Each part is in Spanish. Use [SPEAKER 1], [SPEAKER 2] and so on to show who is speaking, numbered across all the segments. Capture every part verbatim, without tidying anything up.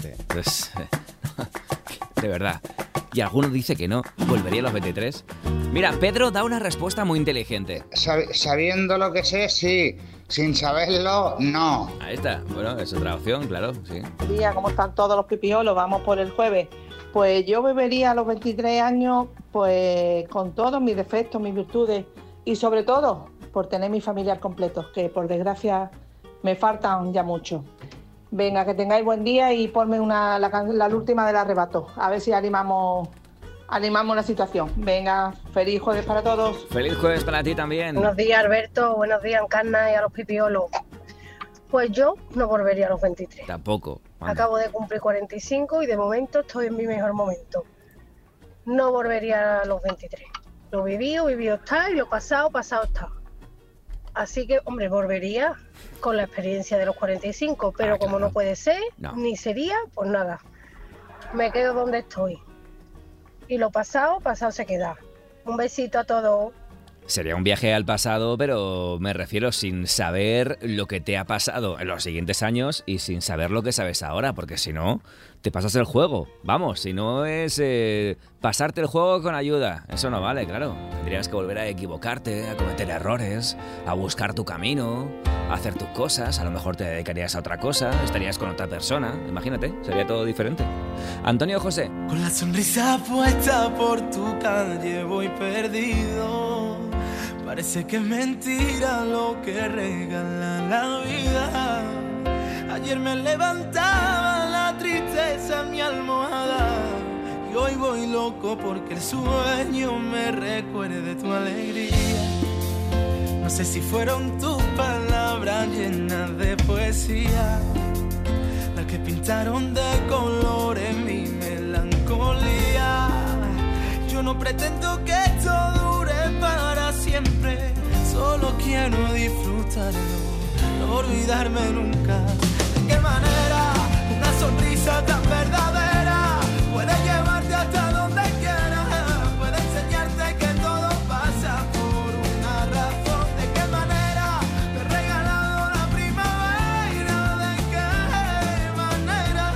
[SPEAKER 1] veinte. Entonces, de verdad. Y alguno dice que no, volvería a los veintitrés. Mira, Pedro da una respuesta muy inteligente.
[SPEAKER 2] Sab- sabiendo lo que sé, sí. Sin saberlo, no.
[SPEAKER 1] Ahí está. Bueno, es otra opción, claro, sí.
[SPEAKER 3] Buenos días, ¿cómo están todos los pipiolos? Vamos por el jueves. Pues yo bebería a los veintitrés años, pues con todos mis defectos, mis virtudes y sobre todo por tener mi familia completo, que por desgracia me faltan ya mucho. Venga, que tengáis buen día y ponme una, la, la última del arrebato, a ver si animamos, animamos la situación. Venga, feliz jueves para todos.
[SPEAKER 1] Feliz jueves para ti también.
[SPEAKER 4] Buenos días, Alberto, buenos días, Encarna, y a los pipiolos. Pues yo no volvería a los veintitrés.
[SPEAKER 1] Tampoco. Anda.
[SPEAKER 4] Acabo de cumplir cuarenta y cinco y de momento estoy en mi mejor momento. No volvería a los veintitrés. Lo vivido, vivido está, y lo pasado, pasado está. Así que, hombre, volvería con la experiencia de los cuarenta y cinco, pero
[SPEAKER 1] Ah,
[SPEAKER 4] como
[SPEAKER 1] claro.
[SPEAKER 4] no puede ser,
[SPEAKER 1] No.
[SPEAKER 4] ni sería, pues nada. Me quedo donde estoy. Y lo pasado, pasado se queda. Un besito a todos.
[SPEAKER 1] Sería un viaje al pasado, pero me refiero sin saber lo que te ha pasado en los siguientes años y sin saber lo que sabes ahora, porque si no, te pasas el juego. Vamos, si no es eh, pasarte el juego con ayuda. Eso no vale, claro. Tendrías que volver a equivocarte, a cometer errores, a buscar tu camino, a hacer tus cosas. A lo mejor te dedicarías a otra cosa, estarías con otra persona. Imagínate, sería todo diferente. Antonio José.
[SPEAKER 5] Con la sonrisa puesta por tu calle voy perdido. Parece que es mentira lo que regala la vida. Ayer me levantaba la tristeza en mi almohada y hoy voy loco porque el sueño me recuerde tu alegría. No sé si fueron tus palabras llenas de poesía las que pintaron de colores mi melancolía. Yo no pretendo que esto dure para siempre, solo quiero disfrutarlo, no olvidarme nunca. ¿De qué manera una sonrisa tan verdadera puede llevarte hasta donde quieras? Puede enseñarte que todo pasa por una razón. ¿De qué manera te he regalado la primavera? ¿De qué manera?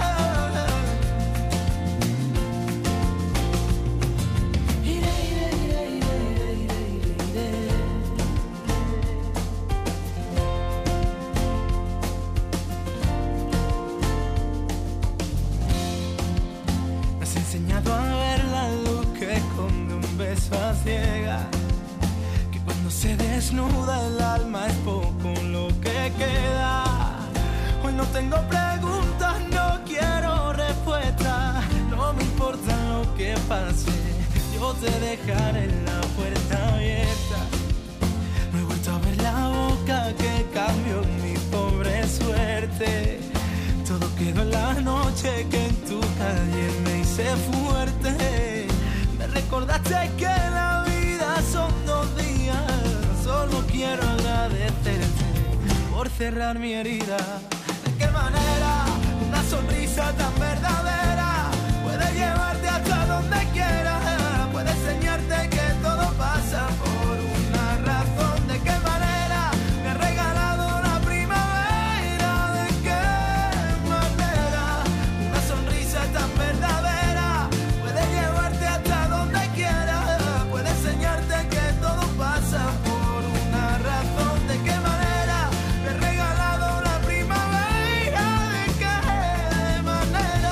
[SPEAKER 5] Me has enseñado a ver la luz que esconde un beso a ciegas, que cuando se desnuda el alma es poco lo que queda. Hoy no tengo preguntas, no quiero respuestas, no me importa lo que pase, yo te dejaré la puerta abierta. No he vuelto a ver la boca que cambió mi pobre suerte. Todo quedó en la noche que en tu calle me hice fuerte. Me recordaste que la vida son dos días. Solo quiero agradecerte por cerrar mi herida. ¿De qué manera una sonrisa tan verdadera puede llevarte hasta donde quieras? Puede enseñarte que todo pasa por una razón. ¿De qué manera me he regalado la primavera? ¿De qué manera una sonrisa tan verdadera puede llevarte hasta donde quieras? Puede enseñarte que todo pasa por una razón. ¿De qué manera me he regalado la primavera? ¿De qué manera?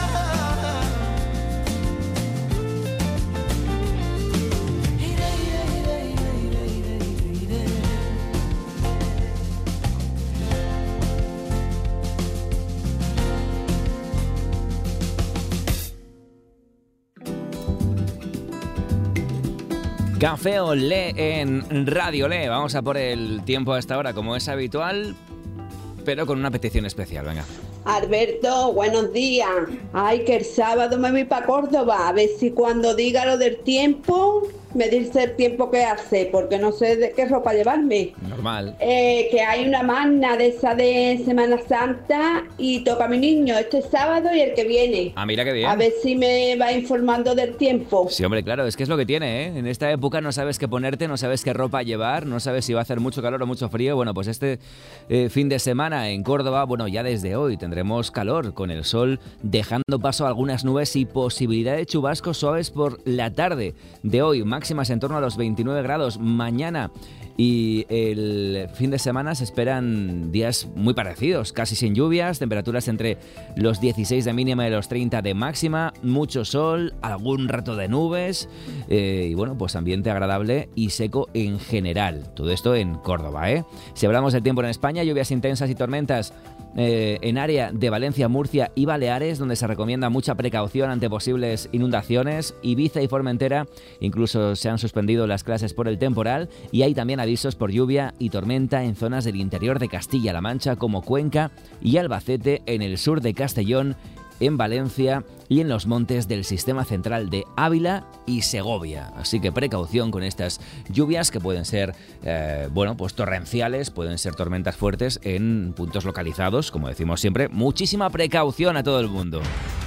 [SPEAKER 1] Café Olé en Radio Olé. Vamos a por el tiempo a esta hora, como es habitual, pero con una petición especial. Venga.
[SPEAKER 6] Alberto, buenos días. Ay, que el sábado me voy para Córdoba. A ver si cuando diga lo del tiempo medirse el tiempo que hace, porque no sé de qué ropa llevarme.
[SPEAKER 1] Normal.
[SPEAKER 6] Eh, que hay una magna de esa de Semana Santa y toca a mi niño este sábado y el que viene.
[SPEAKER 1] Ah, mira qué bien.
[SPEAKER 6] A ver si me va informando del tiempo.
[SPEAKER 1] Sí, hombre, claro, es que es lo que tiene, ¿eh? En esta época no sabes qué ponerte, no sabes qué ropa llevar, no sabes si va a hacer mucho calor o mucho frío. Bueno, pues este eh, fin de semana en Córdoba, bueno, ya desde hoy tendremos calor, con el sol dejando paso a algunas nubes y posibilidad de chubascos suaves por la tarde de hoy. Máximas en torno a los veintinueve grados. Mañana y el fin de semana se esperan días muy parecidos, casi sin lluvias, temperaturas entre los dieciséis de mínima y los treinta de máxima, mucho sol, algún rato de nubes eh, y bueno, pues ambiente agradable y seco en general. Todo esto en Córdoba, ¿eh? Si hablamos del tiempo en España, lluvias intensas y tormentas Eh, en área de Valencia, Murcia y Baleares, donde se recomienda mucha precaución ante posibles inundaciones. Ibiza y Formentera incluso se han suspendido las clases por el temporal y hay también avisos por lluvia y tormenta en zonas del interior de Castilla-La Mancha como Cuenca y Albacete, en el sur de Castellón, en Valencia y en los montes del sistema central de Ávila y Segovia. Así que precaución con estas lluvias que pueden ser, eh, bueno, pues torrenciales, pueden ser tormentas fuertes en puntos localizados, como decimos siempre. Muchísima precaución a todo el mundo.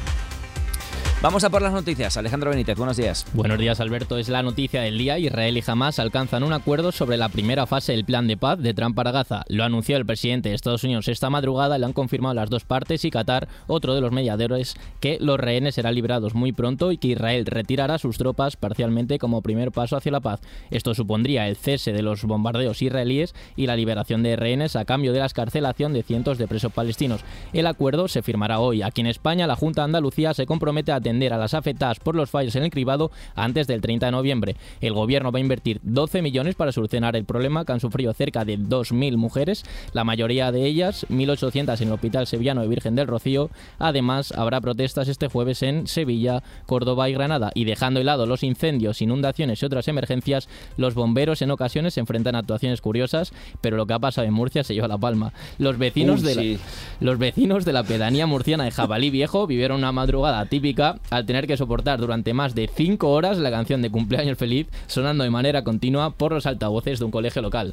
[SPEAKER 1] Vamos a por las noticias. Alejandro Benítez, buenos días.
[SPEAKER 7] Buenos días, Alberto. Es la noticia del día. Israel y Hamás alcanzan un acuerdo sobre la primera fase del plan de paz de Trump para Gaza. Lo anunció el presidente de Estados Unidos esta madrugada, lo han confirmado las dos partes y Qatar, otro de los mediadores, que los rehenes serán liberados muy pronto y que Israel retirará sus tropas parcialmente como primer paso hacia la paz. Esto supondría el cese de los bombardeos israelíes y la liberación de rehenes a cambio de la excarcelación de cientos de presos palestinos. El acuerdo se firmará hoy. Aquí en España, la Junta de Andalucía se compromete a atender a las afectadas por los fallos en el cribado antes del treinta de noviembre. El gobierno va a invertir doce millones para solucionar el problema que han sufrido cerca de dos mil mujeres, la mayoría de ellas, mil ochocientas en el Hospital Sevillano de Virgen del Rocío. Además, habrá protestas este jueves en Sevilla, Córdoba y Granada. Y dejando de lado los incendios, inundaciones y otras emergencias, los bomberos en ocasiones se enfrentan a actuaciones curiosas, pero lo que ha pasado en Murcia se lleva la palma. Los vecinos, Uy, de, la, sí. los vecinos de la pedanía murciana de Jabalí Viejo vivieron una madrugada típica al tener que soportar durante más de cinco horas la canción de Cumpleaños Feliz sonando de manera continua por los altavoces de un colegio local.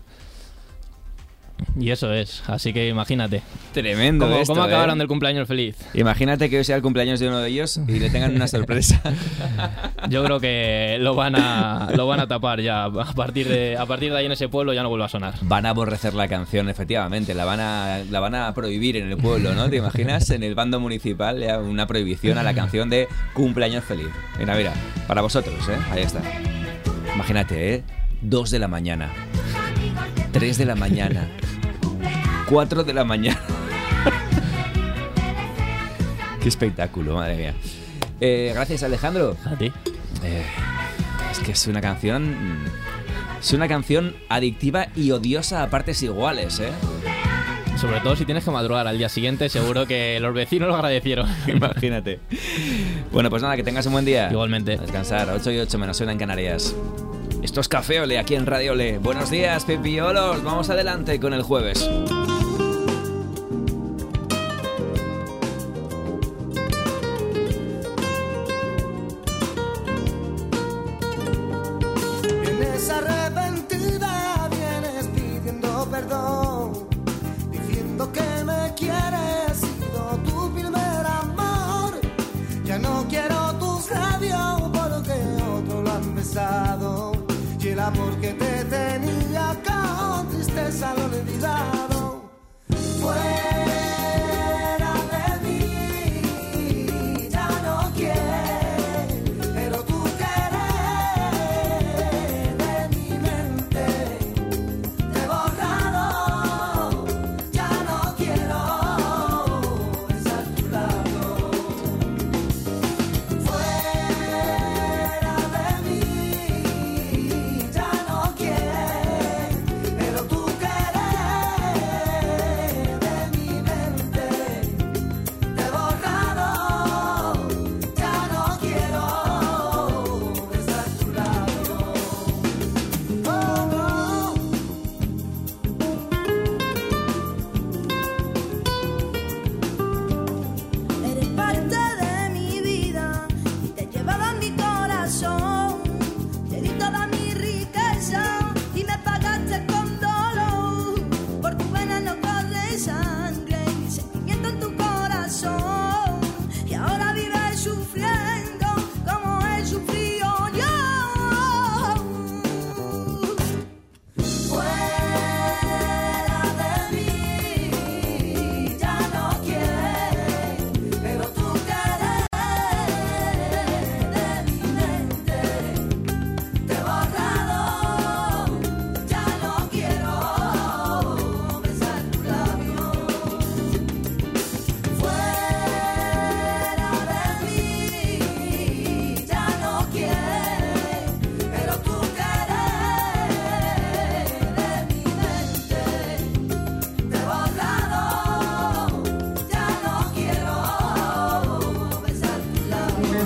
[SPEAKER 7] Y eso es, así que imagínate.
[SPEAKER 1] Tremendo
[SPEAKER 7] ¿Cómo,
[SPEAKER 1] esto,
[SPEAKER 7] ¿cómo acabaron
[SPEAKER 1] ¿eh?
[SPEAKER 7] del cumpleaños feliz?
[SPEAKER 1] Imagínate que hoy sea el cumpleaños de uno de ellos y le tengan una sorpresa.
[SPEAKER 7] Yo creo que lo van a lo van a tapar ya. A partir de a partir de ahí en ese pueblo ya no vuelve a sonar.
[SPEAKER 1] Van a aborrecer la canción, efectivamente. La van a la van a prohibir en el pueblo, ¿no? ¿Te imaginas? En el bando municipal ya una prohibición a la canción de Cumpleaños Feliz. Mira, mira, para vosotros, ¿eh? Ahí está. Imagínate, ¿eh? Dos de la mañana. Tres de la mañana. Cuatro de la mañana. Qué espectáculo, madre mía. Eh, gracias, Alejandro.
[SPEAKER 7] A ti.
[SPEAKER 1] Eh, es que es una canción... Es una canción adictiva y odiosa a partes iguales, ¿eh?
[SPEAKER 7] Sobre todo si tienes que madrugar al día siguiente, seguro que los vecinos lo agradecieron.
[SPEAKER 1] Imagínate. Bueno, pues nada, que tengas un buen día.
[SPEAKER 7] Igualmente.
[SPEAKER 1] A descansar, ocho y ocho menos una en Canarias. Esto es Café Ole, aquí en Radio Ole. Buenos días, pipiolos. Vamos adelante con el jueves.
[SPEAKER 5] Vienes arrepentida, vienes pidiendo perdón, diciendo que me quieres, sido tu primer amor. Ya no quiero tus labios porque otro lo han besado. Y el amor que te tenía con tristeza lo he olvidado. Fuera de mí, ya no quiero, pero tú quieres de mi mente. Te he borrado, ya no quiero besar tu labio. Fuera de mí, ya no quieres, pero tú quieres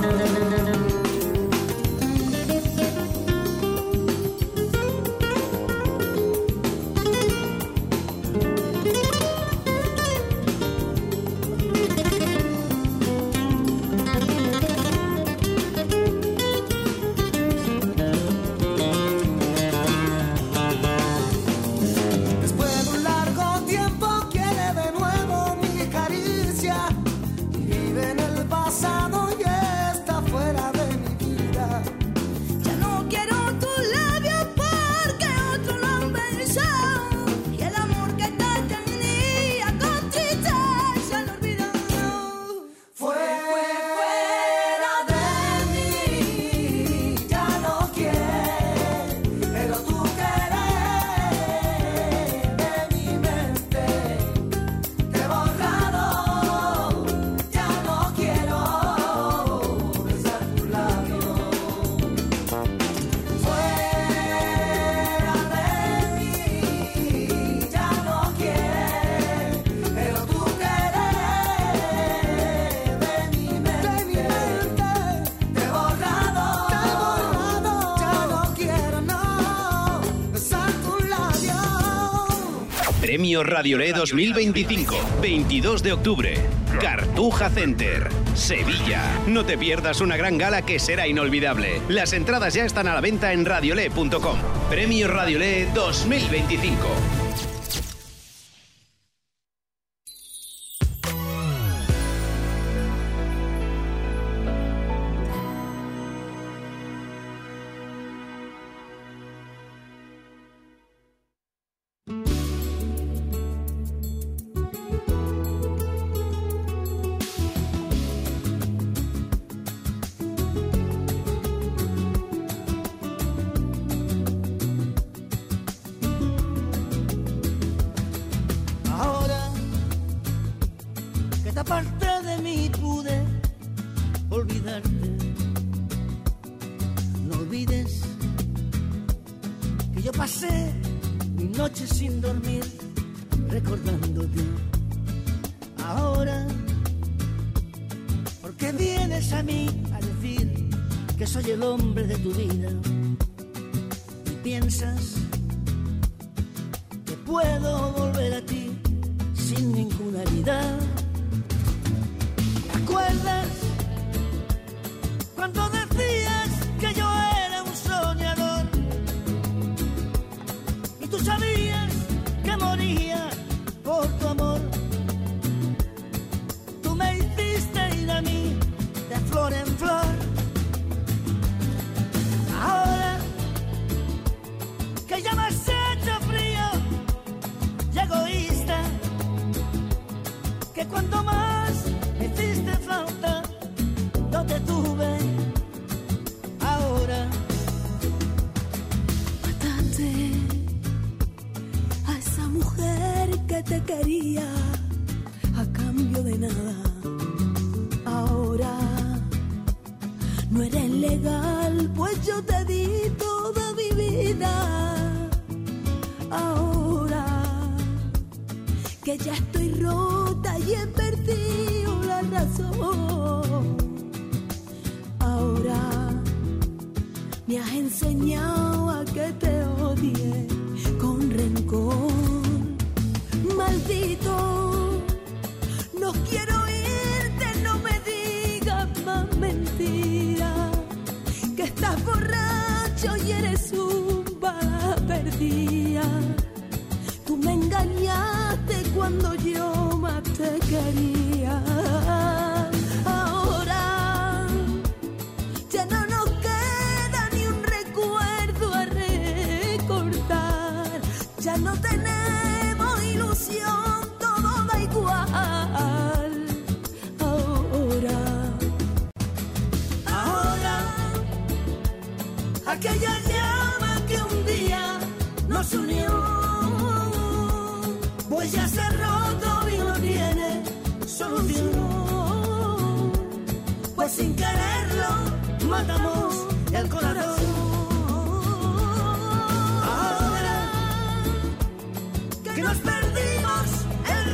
[SPEAKER 8] Premio Radiolé dos mil veinticinco, veintidós de octubre, Cartuja Center, Sevilla. No te pierdas una gran gala que será inolvidable. Las entradas ya están a la venta en radiolé punto com. Premio Radiolé dos mil veinticinco.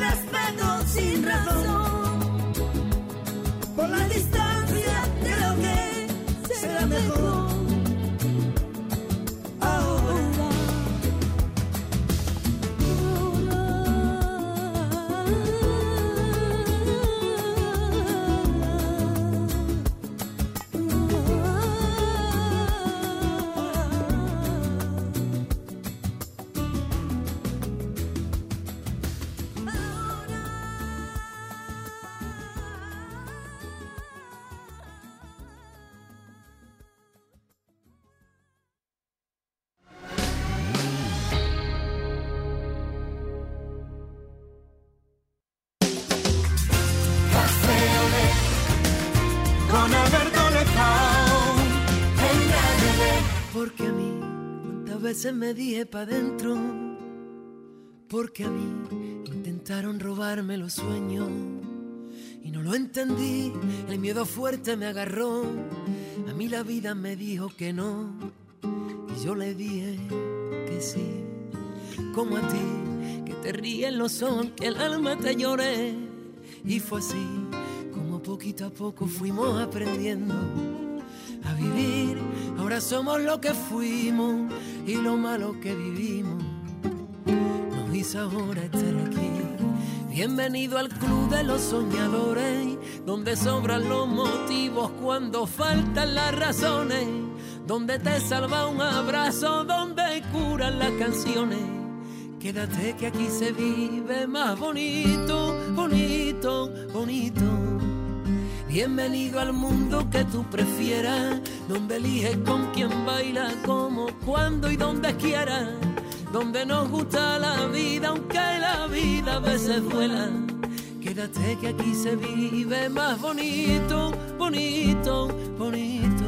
[SPEAKER 9] Por la distancia de lo que Porque a mí, cuántas veces me dije pa' dentro, porque a mí intentaron robarme los sueños y no lo entendí, el miedo fuerte me agarró, a mí la vida me dijo que no y yo le dije que sí, como a ti, que te ríen los ojos, que el alma te llore, y fue así como poquito a poco fuimos aprendiendo a vivir. Ahora somos lo que fuimos y lo malo que vivimos nos hizo ahora estar aquí. Bienvenido al club de los soñadores, donde sobran los motivos cuando faltan las razones, donde te salva un abrazo, donde curan las canciones. Quédate que aquí se vive más bonito, bonito, bonito. Bienvenido al mundo que tú prefieras, donde eliges con quién baila, cómo, cuándo y donde quieras, donde nos gusta la vida, aunque la vida a veces duela. Quédate que aquí se vive más bonito, bonito, bonito.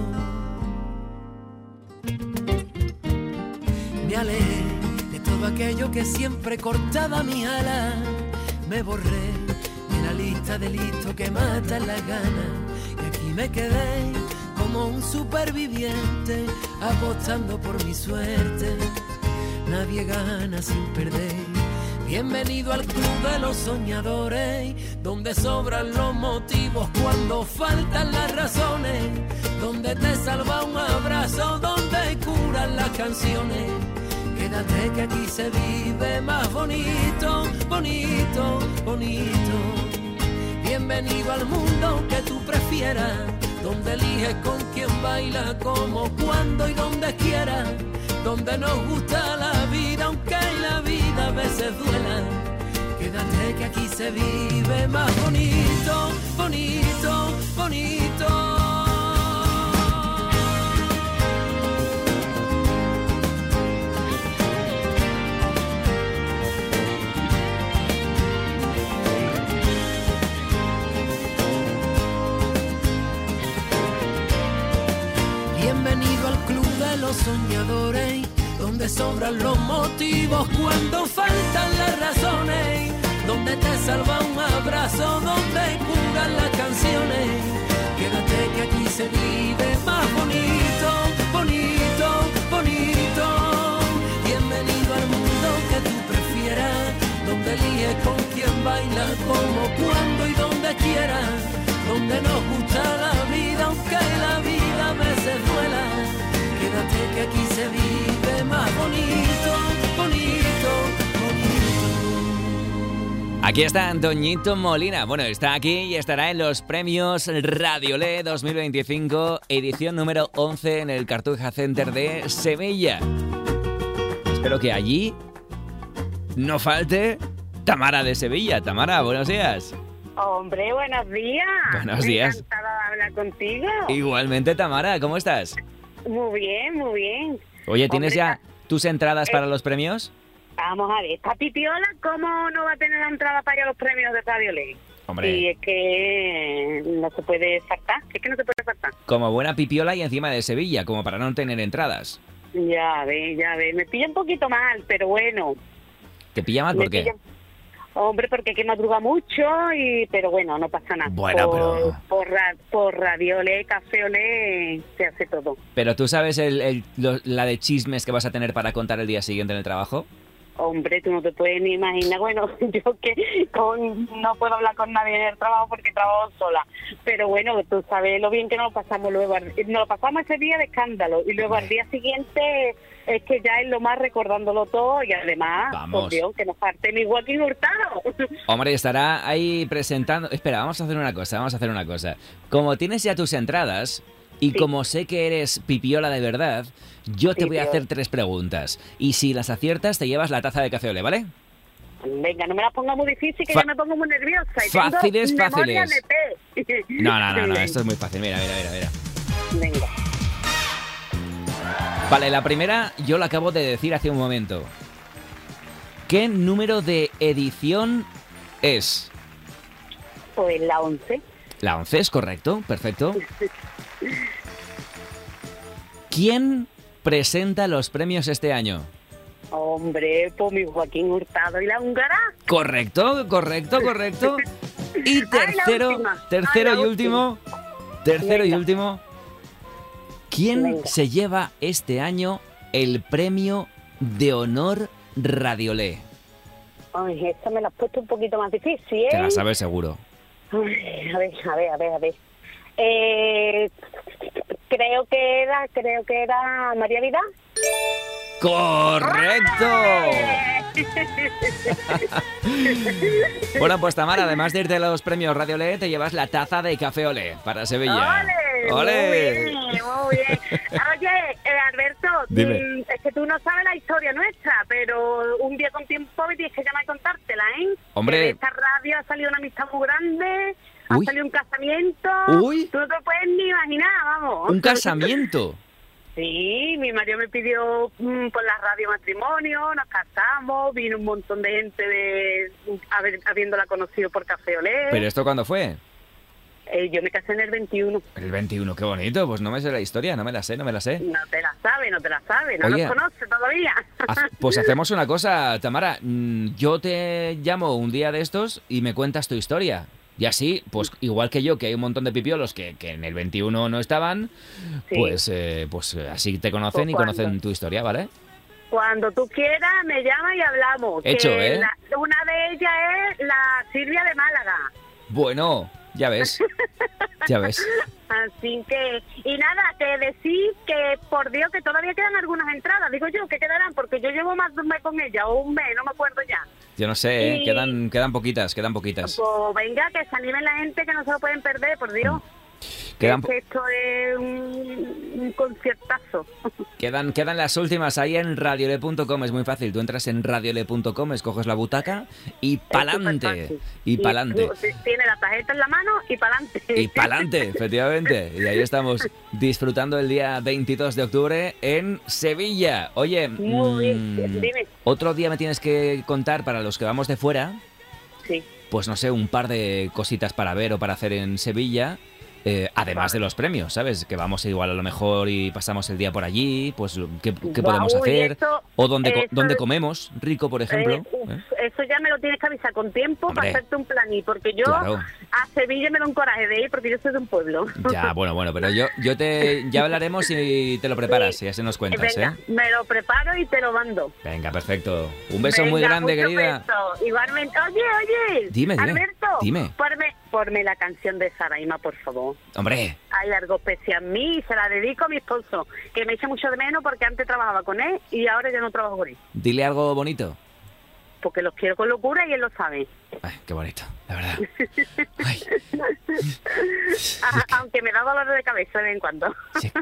[SPEAKER 9] Me alejé de todo aquello que siempre cortaba mi ala, me borré la lista de listos que matan las ganas, y aquí me quedé como un superviviente apostando por mi suerte. Nadie gana sin perder. Bienvenido al club de los soñadores, donde sobran los motivos cuando faltan las razones, donde te salva un abrazo, donde curan las canciones. Quédate que aquí se vive más bonito, bonito, bonito. Bienvenido al mundo que tú prefieras, donde eliges con quién baila, cómo, cuándo y donde quieras, donde nos gusta la vida, aunque la vida a veces duela. Quédate que aquí se vive más bonito, bonito, bonito. Bienvenido al club de los soñadores, donde sobran los motivos cuando faltan las razones, donde te salva un abrazo, donde curan las canciones. Quédate que aquí se vive más bonito, bonito, bonito. Bienvenido al mundo que tú prefieras, donde eliges con quién baila, cómo, cuándo y donde quieras, donde nos gusta la vida, aunque la vida a veces duela. Quédate que aquí se vive más bonito, bonito, bonito.
[SPEAKER 1] Aquí está Toñito Molina. Bueno, está aquí y estará en los premios Radiolé dos mil veinticinco, edición número once en el Cartuja Center de Sevilla. Espero que allí no falte Tamara de Sevilla. Tamara, buenos días.
[SPEAKER 10] Hombre, buenos días.
[SPEAKER 1] Buenos días.
[SPEAKER 10] Encantada de hablar contigo.
[SPEAKER 1] Igualmente, Tamara, ¿cómo estás?
[SPEAKER 10] Muy bien, muy bien.
[SPEAKER 1] Oye, ¿tienes
[SPEAKER 10] Hombre,
[SPEAKER 1] ya tus entradas
[SPEAKER 10] eh,
[SPEAKER 1] para los premios?
[SPEAKER 10] Vamos a ver, esta pipiola, ¿cómo no va a tener la entrada para ir a los premios de Radio Ley?
[SPEAKER 1] Hombre.
[SPEAKER 10] Y es que no se puede faltar, es que no se puede faltar.
[SPEAKER 1] Como buena pipiola y encima de Sevilla, como para no tener entradas.
[SPEAKER 10] Ya ves, ya ves, me pilla un poquito mal, pero bueno.
[SPEAKER 1] ¿Te pilla mal?
[SPEAKER 10] Me
[SPEAKER 1] ¿Por qué?
[SPEAKER 10] pilla- Hombre, porque que madruga mucho, y pero bueno, no pasa nada.
[SPEAKER 1] Bueno,
[SPEAKER 10] por,
[SPEAKER 1] pero-
[SPEAKER 10] Por, ra- por Radio Ley, Café Olé, se hace todo.
[SPEAKER 1] Pero tú sabes el, el- lo- la de chismes que vas a tener para contar el día siguiente en el trabajo.
[SPEAKER 10] Hombre, tú no te puedes ni imaginar. Bueno, yo que con, no puedo hablar con nadie en el trabajo porque trabajo sola. Pero bueno, tú sabes lo bien que nos lo pasamos luego. al- Nos lo pasamos ese día de escándalo. Y luego al día siguiente es que ya es lo más recordándolo todo. Y además,
[SPEAKER 1] Vamos.
[SPEAKER 10] por Dios, que nos parte mi Joaquín Hurtado.
[SPEAKER 1] Hombre, estará ahí presentando... Espera, vamos a hacer una cosa, vamos a hacer una cosa. Como tienes ya tus entradas y
[SPEAKER 10] Sí.
[SPEAKER 1] como sé que eres pipiola de verdad, yo te voy a
[SPEAKER 10] Pipiola.
[SPEAKER 1] hacer tres preguntas. Y si las aciertas, te llevas la taza de café Olé, ¿vale?
[SPEAKER 10] Venga, no me la ponga muy difícil, que
[SPEAKER 1] Fa-
[SPEAKER 10] ya me pongo muy nerviosa. Y
[SPEAKER 1] Fáciles,
[SPEAKER 10] tengo memoria
[SPEAKER 1] fáciles.
[SPEAKER 10] de té.
[SPEAKER 1] No, no, no, no, esto es muy fácil. Mira, mira, mira, mira.
[SPEAKER 10] Venga.
[SPEAKER 1] Vale, la primera yo la acabo de decir hace un momento. ¿Qué número de edición es?
[SPEAKER 10] Pues la once.
[SPEAKER 1] La once es correcto, perfecto. ¿Quién presenta los premios este año?
[SPEAKER 10] Hombre, pues mi Joaquín Hurtado y la húngara.
[SPEAKER 1] Correcto, correcto, correcto. Y tercero,
[SPEAKER 10] Ay, la
[SPEAKER 1] tercero
[SPEAKER 10] Ay, la
[SPEAKER 1] y último, tercero y último. ¿Quién
[SPEAKER 10] Venga.
[SPEAKER 1] se lleva este año el premio de honor Radiolé?
[SPEAKER 10] Ay, esta me la has puesto un poquito más difícil, ¿eh?
[SPEAKER 1] Te la sabes seguro.
[SPEAKER 10] Ay, a ver, a ver, a ver, a ver. Eh, creo que era, creo que era María Vidal.
[SPEAKER 1] ¡Correcto! Bueno, pues Tamara, además de irte a los premios Radiolé, te llevas la taza de Café Olé para Sevilla.
[SPEAKER 10] ¡Ole!
[SPEAKER 1] ¡Ole!
[SPEAKER 10] Muy bien, muy bien. Oye, eh, Alberto,
[SPEAKER 1] Dime.
[SPEAKER 10] mm, es que tú no sabes la historia nuestra, pero un día con tiempo me tienes que llamar y contártela, ¿eh?
[SPEAKER 1] Hombre.
[SPEAKER 10] Que de esta radio ha salido una amistad muy grande,
[SPEAKER 1] Uy.
[SPEAKER 10] ha salido un casamiento.
[SPEAKER 1] Uy.
[SPEAKER 10] Tú no te puedes ni imaginar, vamos.
[SPEAKER 1] Un casamiento.
[SPEAKER 10] Sí, mi marido me pidió mm, por la radio matrimonio, nos casamos, vino un montón de gente de haber, habiéndola conocido por Café Olé.
[SPEAKER 1] ¿Pero esto cuándo fue?
[SPEAKER 10] Eh, yo me casé en el veintiuno.
[SPEAKER 1] El veintiuno, qué bonito. Pues no me sé la historia, no me la sé, no me la sé.
[SPEAKER 10] No te la sabe, no te la sabe, no
[SPEAKER 1] Oye.
[SPEAKER 10] nos conoce todavía.
[SPEAKER 1] Haz- Pues hacemos una cosa, Tamara. Mm, Yo te llamo un día de estos y me cuentas tu historia. Y así, pues igual que yo, que hay un montón de pipiolos que, que en el veintiuno no estaban,
[SPEAKER 10] Sí.
[SPEAKER 1] pues, eh, pues eh, así te conocen
[SPEAKER 10] Pues
[SPEAKER 1] y
[SPEAKER 10] cuando.
[SPEAKER 1] conocen tu historia, ¿vale?
[SPEAKER 10] Cuando tú quieras, me llamas y hablamos.
[SPEAKER 1] Hecho,
[SPEAKER 10] que
[SPEAKER 1] ¿eh?
[SPEAKER 10] la- una de ellas es la Silvia de Málaga.
[SPEAKER 1] Bueno, ya ves, ya ves.
[SPEAKER 10] Así que, y nada, te decís que, por Dios, que todavía quedan algunas entradas. Digo yo, que quedarán, porque yo llevo más de un mes con ella, o un mes, no me acuerdo ya.
[SPEAKER 1] Yo no sé, ¿eh?
[SPEAKER 10] Y-
[SPEAKER 1] quedan, quedan poquitas, quedan poquitas.
[SPEAKER 10] Pues venga, que se animen la gente, que no se lo pueden perder, por Dios.
[SPEAKER 1] Quedan,
[SPEAKER 10] Es que esto es un, un conciertazo.
[SPEAKER 1] quedan, quedan las últimas ahí en radiole punto com, es muy fácil. Tú entras en radiole punto com, escoges la butaca y pa'lante.
[SPEAKER 10] superfácil.
[SPEAKER 1] Y pa'lante.
[SPEAKER 10] tú- Tiene la tarjeta en la mano y pa'lante.
[SPEAKER 1] Y pa'lante, efectivamente. Y ahí estamos disfrutando el día veintidós de octubre en Sevilla. Oye,
[SPEAKER 10] Muy bien,
[SPEAKER 1] mm,
[SPEAKER 10] dime.
[SPEAKER 1] otro día me tienes que contar, para los que vamos de fuera,
[SPEAKER 10] Sí.
[SPEAKER 1] pues no sé, un par de cositas para ver o para hacer en Sevilla. Eh, además de los premios, ¿sabes? Que vamos igual a lo mejor y pasamos el día por allí, pues ¿qué, qué
[SPEAKER 10] Guau,
[SPEAKER 1] podemos
[SPEAKER 10] y
[SPEAKER 1] hacer?
[SPEAKER 10] eso-
[SPEAKER 1] o dónde, co-
[SPEAKER 10] eso-
[SPEAKER 1] dónde comemos rico, por ejemplo.
[SPEAKER 10] Eh, uf,
[SPEAKER 1] ¿eh?
[SPEAKER 10] Eso ya me lo tienes que avisar con tiempo
[SPEAKER 1] Hombre.
[SPEAKER 10] para hacerte un plan y porque yo
[SPEAKER 1] Claro.
[SPEAKER 10] a Sevilla me da un coraje de ir porque yo soy de un pueblo.
[SPEAKER 1] Ya, bueno, bueno, pero yo, yo te ya hablaremos y te lo preparas y así nos cuentas,
[SPEAKER 10] Venga,
[SPEAKER 1] ¿eh?
[SPEAKER 10] me lo preparo y te lo mando.
[SPEAKER 1] Venga, perfecto. Un beso muy
[SPEAKER 10] Venga,
[SPEAKER 1] grande,
[SPEAKER 10] mucho
[SPEAKER 1] querida.
[SPEAKER 10] beso. Igualmente. Oye, oye.
[SPEAKER 1] Dime, dime,
[SPEAKER 10] Alberto,
[SPEAKER 1] dime.
[SPEAKER 10] Ponme, ponme la canción de Saraima, por favor.
[SPEAKER 1] Hombre,
[SPEAKER 10] Hay algo especial en mí y se la dedico a mi esposo, que me echa mucho de menos porque antes trabajaba con él y ahora ya no trabajo con él.
[SPEAKER 1] dile algo bonito.
[SPEAKER 10] Porque los quiero con locura y él lo sabe.
[SPEAKER 1] Ay, qué bonito, la verdad. Ay,
[SPEAKER 10] A- Aunque me da dolor de cabeza de vez en cuando.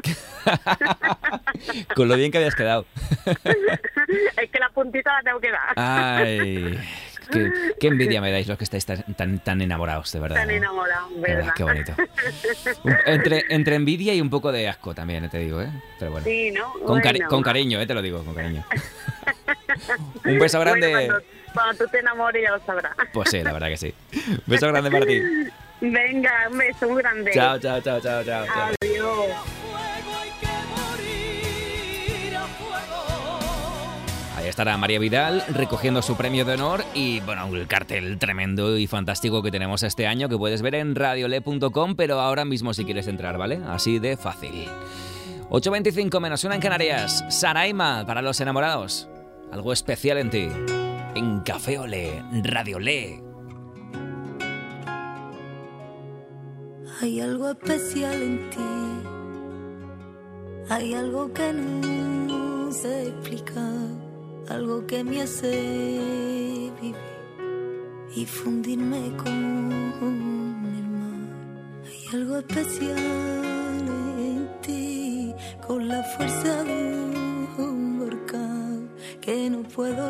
[SPEAKER 1] con lo bien que habías quedado.
[SPEAKER 10] Es que la puntita la tengo que dar.
[SPEAKER 1] Ay, qué, qué envidia me dais los que estáis tan, tan, tan enamorados, de verdad.
[SPEAKER 10] Tan
[SPEAKER 1] ¿eh?
[SPEAKER 10] enamorado,
[SPEAKER 1] De
[SPEAKER 10] ¿verdad?
[SPEAKER 1] verdad, qué bonito. Un- Entre, entre envidia y un poco de asco también, te digo, ¿eh? Pero bueno.
[SPEAKER 10] Sí, ¿no?
[SPEAKER 1] Con, cari-
[SPEAKER 10] Bueno.
[SPEAKER 1] con cariño, ¿eh? Te lo digo, con cariño. Un beso grande.
[SPEAKER 10] Bueno, cuando, cuando tú te enamores ya lo sabrás.
[SPEAKER 1] Pues sí, la verdad que sí. Un beso grande para ti.
[SPEAKER 10] Venga, un beso muy grande.
[SPEAKER 1] Chao, chao, chao, chao, chao. chao.
[SPEAKER 10] Adiós.
[SPEAKER 1] Ahí estará María Vidal recogiendo su premio de honor y, bueno, el cartel tremendo y fantástico que tenemos este año que puedes ver en radiole punto com, pero ahora mismo si quieres entrar, ¿vale? Así de fácil. ocho veinticinco menos una en Canarias. Saraima para los enamorados. Algo especial en ti. En Café Olé, Radiolé.
[SPEAKER 11] Hay algo especial en ti. Hay algo que no sé explicar. Algo que me hace vivir y fundirme con el mar. Hay algo especial en ti, con la fuerza de un volcán que no puedo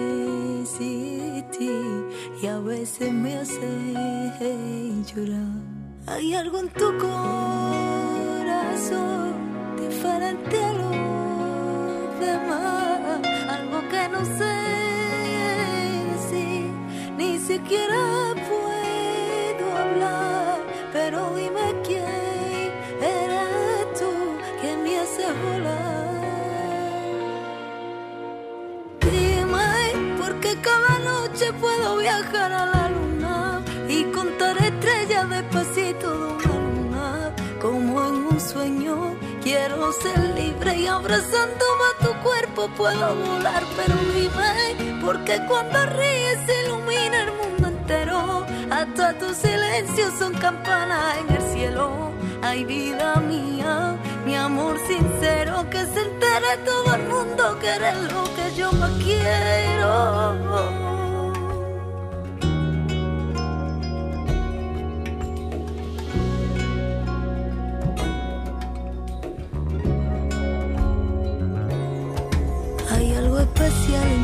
[SPEAKER 11] resistir y a veces me hace llorar. Hay algo en tu corazón diferente a los demás, algo que no sé decir, ni siquiera puedo hablar, pero dime quién eres tú que me hace volar. viajar a la luna y contar estrellas despacito de una luna. Como en un sueño quiero ser libre y abrazándome a tu cuerpo puedo volar. Pero dime, porque cuando ríes se ilumina el mundo entero. Hasta tus silencios son campanas en el cielo. Ay, vida mía, mi amor sincero, que se entere todo el mundo que eres lo que yo más quiero. Hay algo especial en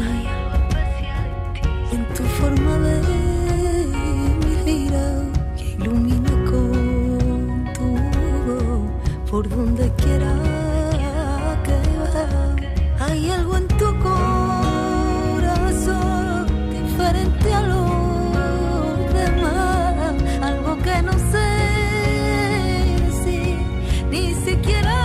[SPEAKER 11] ti, en tu forma de mirar, que ilumina con tu voz por donde quiera que va. Hay algo en tu corazón diferente a los demás, algo que no sé si ni siquiera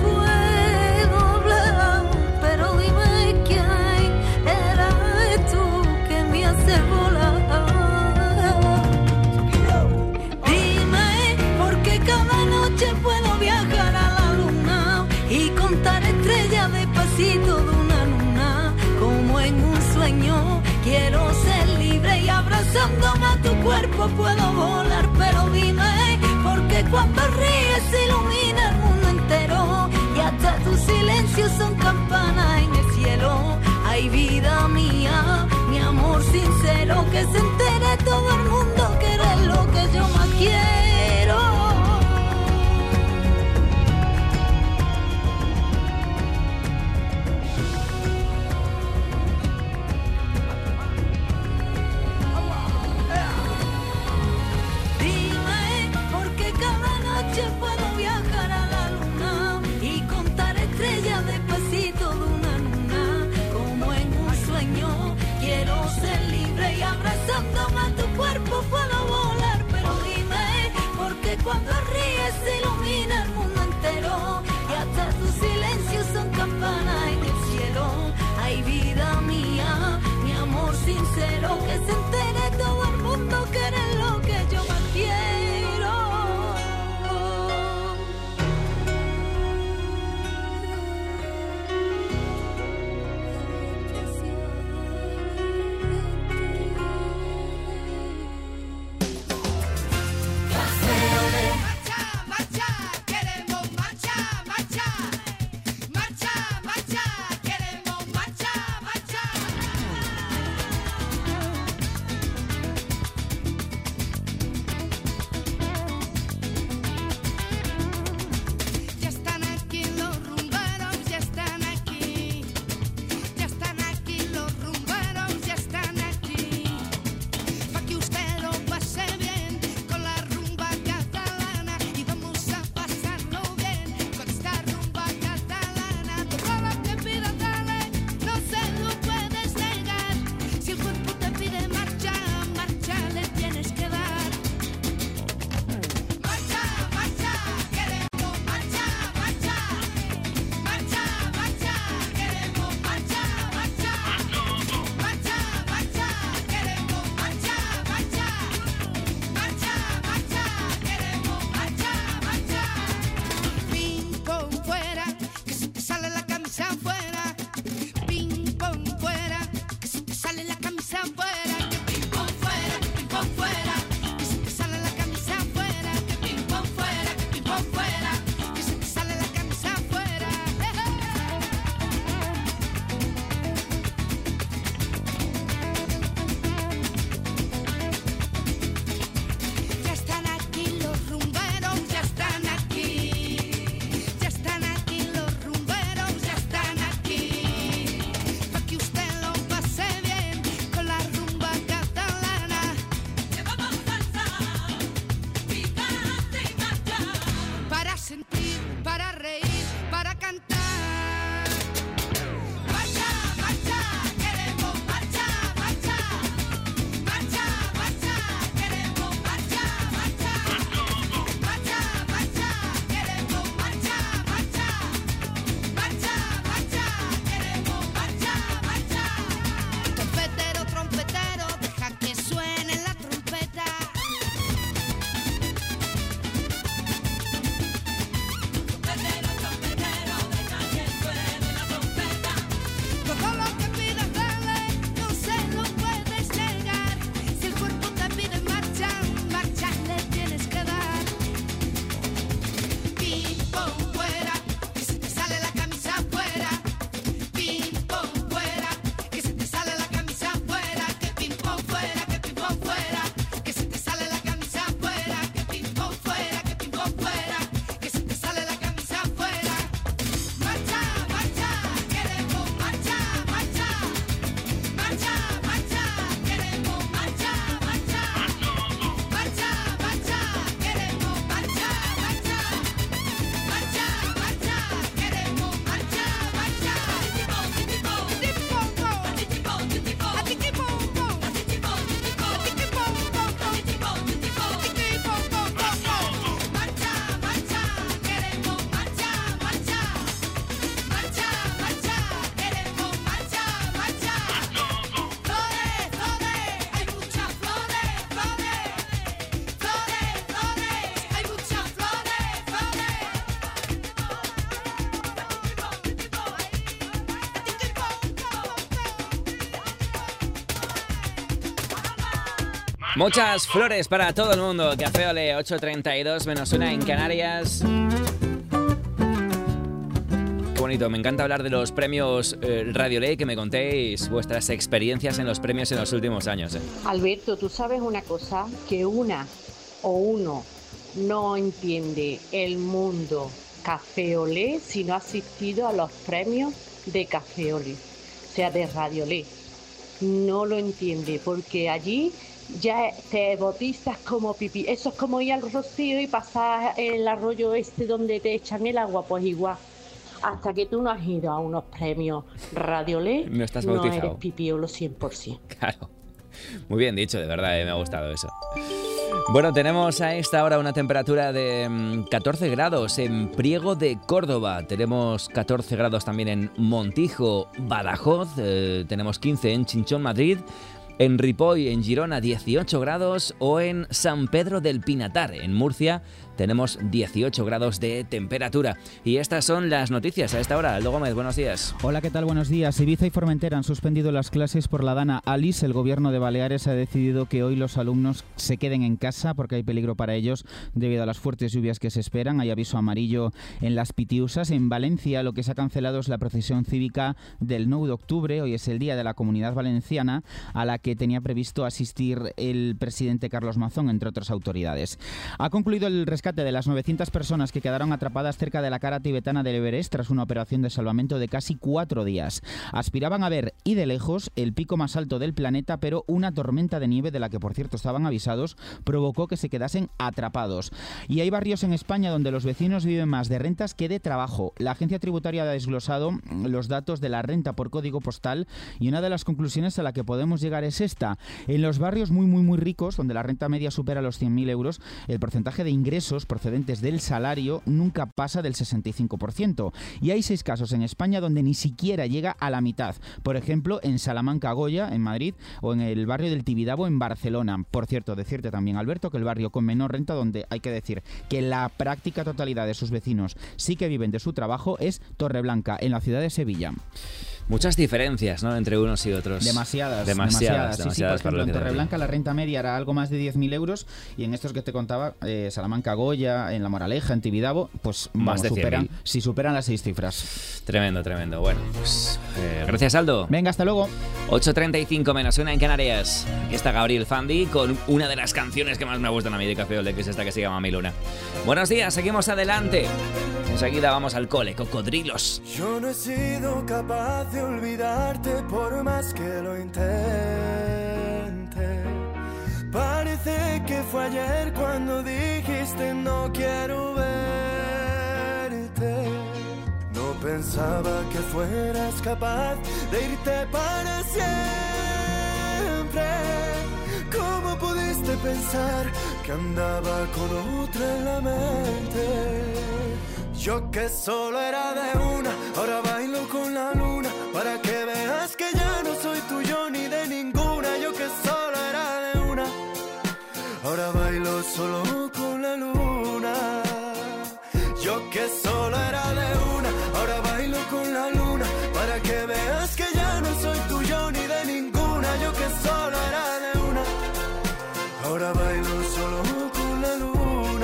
[SPEAKER 11] puedo viajar a la luna y contar estrellas despacito de una luna. Como en un sueño quiero ser libre y abrazándome a tu cuerpo puedo volar. Pero dime, porque cuando ríes se ilumina el mundo entero y hasta tus silencios son campanas en el cielo. Ay, vida mía, mi amor sincero, que se entere todo el mundo que eres lo que yo más quiero. Puedo viajar a la luna y contar estrellas despacito de una luna. Como en un sueño quiero ser libre y abrazándome a tu cuerpo puedo volar. Pero dime, porque cuando ríes se ilumina el mundo entero y hasta tus silencios son campanas en el cielo. Ay, vida mía, mi amor sincero, que se entere todo el mundo que eres lo que yo más quiero.
[SPEAKER 1] Muchas flores para todo el mundo. Café Olé, ocho treinta y dos menos una en Canarias. Qué bonito, me encanta hablar de los premios eh, Radio Ley, que me contéis vuestras experiencias en los premios en los últimos años. Eh.
[SPEAKER 12] Alberto, tú sabes una cosa, que una o uno no entiende el mundo Café Olé si no ha asistido a los premios de Café Olé, o sea, de Radio Ley. No lo entiende, porque allí ya te bautizas como pipí. Eso es como ir al Rocío y pasar el arroyo este donde te echan el agua, pues igual. Hasta que tú no has ido a unos premios Radio Ley,
[SPEAKER 1] no estás
[SPEAKER 12] no
[SPEAKER 1] bautizado.
[SPEAKER 12] eres pipiolo cien por ciento.
[SPEAKER 1] Claro, muy bien dicho, de verdad, eh, me ha gustado eso. Bueno, tenemos a esta hora una temperatura de catorce grados en Priego de Córdoba. Tenemos catorce grados también en Montijo, Badajoz. Eh, tenemos quince en Chinchón, Madrid. En Ripoll, en Girona, dieciocho grados. O en San Pedro del Pinatar, en Murcia, tenemos dieciocho grados de temperatura. Y estas son las noticias a esta hora. Aldo Gómez, buenos días.
[SPEAKER 13] Hola, ¿qué tal? Buenos días. Ibiza y Formentera han suspendido las clases por la Dana Alice. El gobierno de Baleares ha decidido que hoy los alumnos se queden en casa porque hay peligro para ellos debido a las fuertes lluvias que se esperan. Hay aviso amarillo en las Pitiusas. En Valencia lo que se ha cancelado es la procesión cívica del nueve de octubre. Hoy es el día de la Comunidad Valenciana, a la que tenía previsto asistir el presidente Carlos Mazón, entre otras autoridades. Ha concluido el rescate de las novecientas personas que quedaron atrapadas cerca de la cara tibetana del Everest tras una operación de salvamento de casi cuatro días. Aspiraban a ver, y de lejos, el pico más alto del planeta, pero una tormenta de nieve, de la que por cierto estaban avisados, provocó que se quedasen atrapados. Y hay barrios en España donde los vecinos viven más de rentas que de trabajo. La agencia tributaria ha desglosado los datos de la renta por código postal y una de las conclusiones a la que podemos llegar es esta. En los barrios muy muy muy ricos, donde la renta media supera los cien mil euros, el porcentaje de ingresos procedentes del salario nunca pasa del sesenta y cinco por ciento. Y hay seis casos en España donde ni siquiera llega a la mitad. Por ejemplo, en Salamanca Goya, en Madrid, o en el barrio del Tibidabo, en Barcelona. Por cierto, decirte también, Alberto, que el barrio con menor renta, donde hay que decir que la práctica totalidad de sus vecinos sí que viven de su trabajo, es Torreblanca, en la ciudad de Sevilla.
[SPEAKER 1] Muchas diferencias, ¿no?, entre unos y otros.
[SPEAKER 13] Demasiadas,
[SPEAKER 1] demasiadas.
[SPEAKER 13] demasiadas.
[SPEAKER 1] demasiadas
[SPEAKER 13] sí, sí, por ejemplo, en
[SPEAKER 1] que
[SPEAKER 13] Torreblanca la renta media era algo más de diez mil euros y en estos que te contaba, eh, Salamanca Goya, en La Moraleja, en Tibidabo, pues
[SPEAKER 1] más
[SPEAKER 13] vamos,
[SPEAKER 1] de
[SPEAKER 13] superan, si superan las seis cifras.
[SPEAKER 1] Tremendo, tremendo. Bueno, pues eh, gracias, Aldo.
[SPEAKER 13] Venga, hasta luego.
[SPEAKER 1] ocho treinta y cinco menos una en Canarias. Aquí está Gabriel Fandi con una de las canciones que más me gustan a mí de Café Olé, que es esta que se llama Mi Luna. Buenos días, seguimos adelante. Enseguida vamos al cole, cocodrilos.
[SPEAKER 5] Yo no he sido capaz de olvidarte por más que lo intente. Parece que fue ayer cuando dijiste no quiero verte. No pensaba que fueras capaz de irte para siempre. ¿Cómo pudiste pensar que andaba con otra en la mente? Yo que solo era de una, ahora bailo con la luna, para que veas que ya no soy tuyo ni de ninguna. Yo que solo era de una, ahora bailo solo con la luna. Yo que solo era de una, ahora bailo con la luna, para que veas que ya no soy tuyo ni de ninguna. Yo que solo era de una, ahora bailo solo con la luna.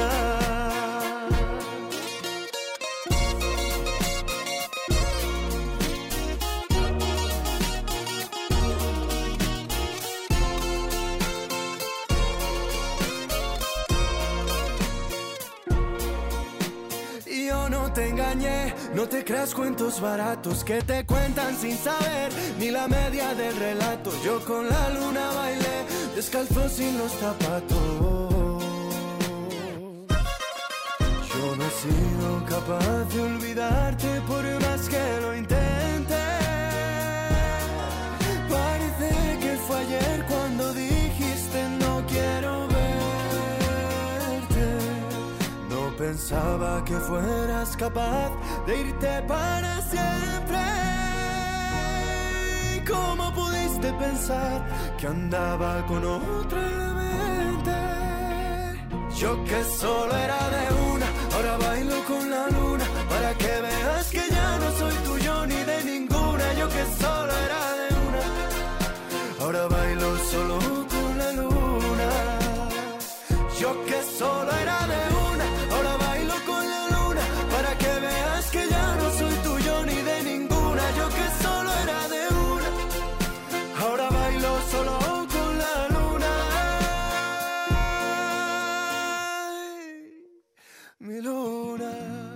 [SPEAKER 5] Te engañé, no te creas cuentos baratos que te cuentan sin saber ni la media del relato. Yo con la luna bailé, descalzo sin los zapatos. Yo no he sido capaz de olvidarte por más que lo intenté. Parece que fue ayer cuando dijiste no quiero verte. No pensaba que fueras capaz de irte para siempre. ¿Cómo pudiste pensar que andaba con otra en la mente? Yo que solo era de una, ahora bailo con la luna, para que veas que ya no soy tuyo ni de ninguna. Yo que solo era de una, ahora bailo solo con la luna. luna.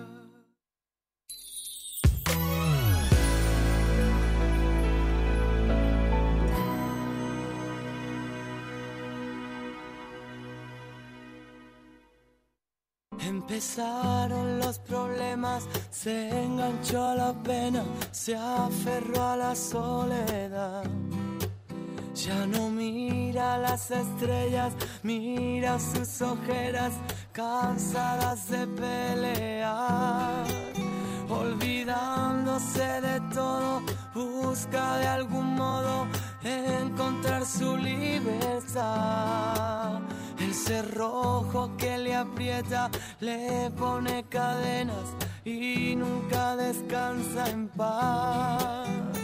[SPEAKER 5] Empezaron los problemas, se enganchó a la pena, se aferró a la soledad. Ya no mira las estrellas, mira sus ojeras, cansadas de pelear. Olvidándose de todo, busca de algún modo encontrar su libertad. El cerrojo que le aprieta le pone cadenas y nunca descansa en paz.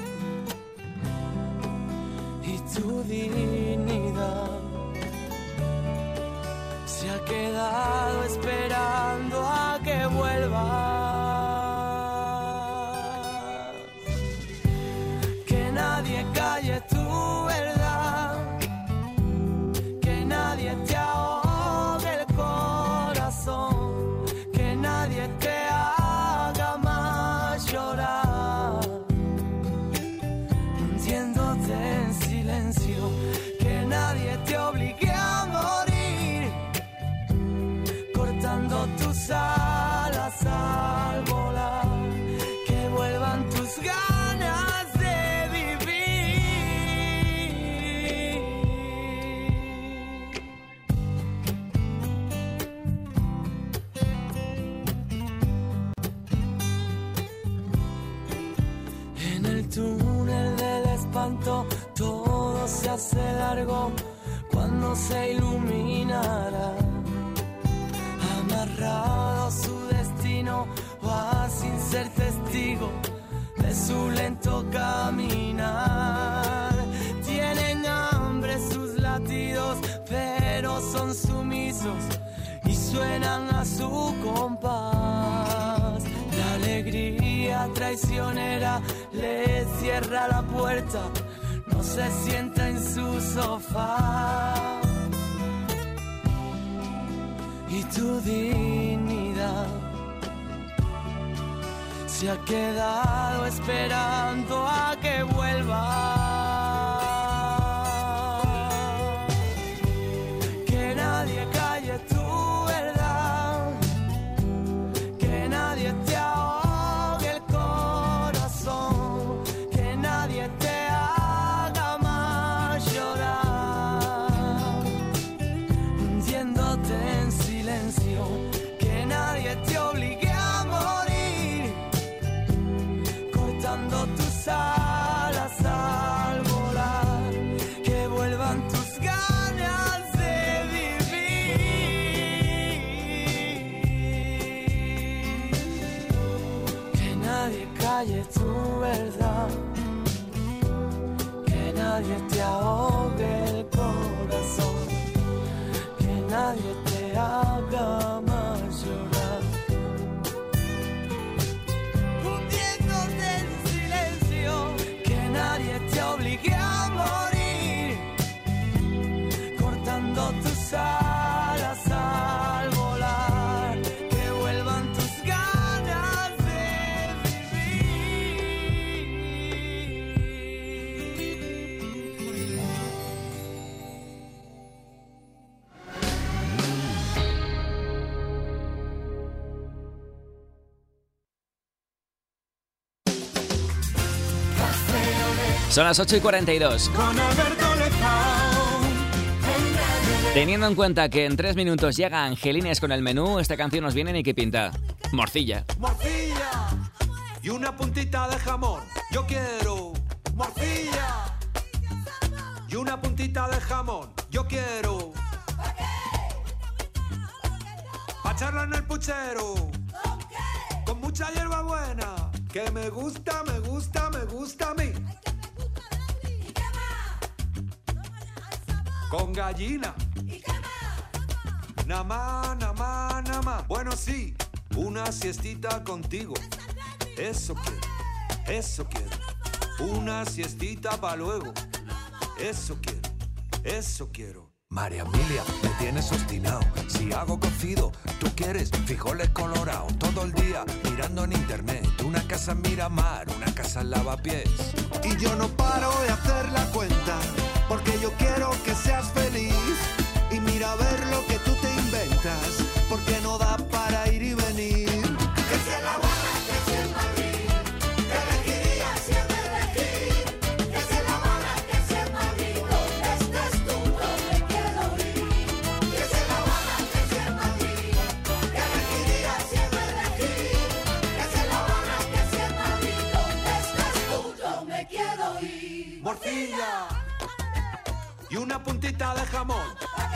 [SPEAKER 5] Y tu dignidad se ha quedado esperando a que vuelvas. Que nadie calle tu verdad, que nadie te ahogue el corazón, que nadie te haga más llorar, hundiéndote en silencio, que nadie te obligue a morir, cortando tus alas al volar, que vuelvan tus ganas de vivir. En el túnel del espanto todo se hace largo cuando se iluminará, amarrado a su destino, va sin ser testigo de su lento caminar. Tienen hambre sus latidos, pero son sumisos y suenan a su compás. La alegría traicionera le cierra la puerta, no se sienta en su sofá. Y tu dignidad se ha quedado esperando a que vuelva. Que nadie calle tu verdad, que nadie te ahogue el corazón, que nadie te haga más llorar, hundiéndote en silencio, que nadie te obligue a morir, cortando tus alas al volar, que vuelvan tus ganas de vivir. Que nadie calle tu verdad, que nadie te ahogue el corazón, que nadie te haga más llorar, hundiéndote en silencio, que nadie te obligue a morir, cortando tus alas al volar, que vuelvan tus ganas de
[SPEAKER 1] Son las ocho y cuarenta y dos.
[SPEAKER 5] Con Alberto Lezao.
[SPEAKER 1] Teniendo en cuenta que en tres minutos llega Angelines con el menú, esta canción nos viene ni que pinta. Morcilla.
[SPEAKER 14] Morcilla y una puntita de jamón. Yo quiero morcilla y una puntita de jamón. Yo quiero pa' echarla en el puchero con mucha hierba buena, que me gusta, me gusta, me gusta a mí. Con gallina. Namá, namá, namá. Bueno, sí, una siestita contigo. Eso quiero, eso quiero. Una siestita pa' luego. Eso quiero, eso quiero. María Emilia, me tienes obstinado. Si hago cocido, tú quieres frijoles colorados. Todo el día mirando en internet. Una casa en Miramar, una casa en Lavapiés.
[SPEAKER 15] Y yo no paro de hacer la cuenta, porque yo quiero que seas feliz. Y mira a ver lo que tú te inventas, porque no da para ir y venir.
[SPEAKER 5] Que sea La Habana, que sea en Madrid, te elegiría si he de elegir. Que sea La Habana, que sea en Madrid, donde estés tú, donde quiero ir. Que sea La Habana, que sea en Madrid, te elegiría si he de elegir. Que sea La Habana, que sea en Madrid, donde estés tú, donde quiero ir.
[SPEAKER 14] Morcilla y una puntita de jamón.